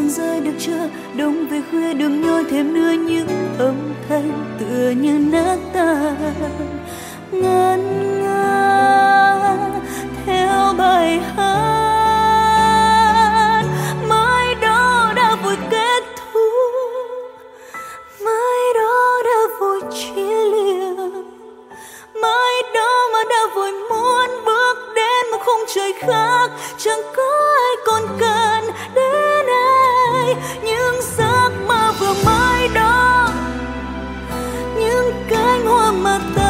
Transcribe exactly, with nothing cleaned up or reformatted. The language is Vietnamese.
buông rơi được chưa? Đông về khuya đừng nhoi thêm nữa những âm thanh tựa như nát tan ngân nga theo bài hát. Mai đó đã vội kết thúc, mai đó đã vội chia lìa, mai đó mà đã vội muốn bước đến một khung trời khác. Chẳng có ai còn cần đến ai những giấc mơ vừa mai đó, những cánh hoa mà ta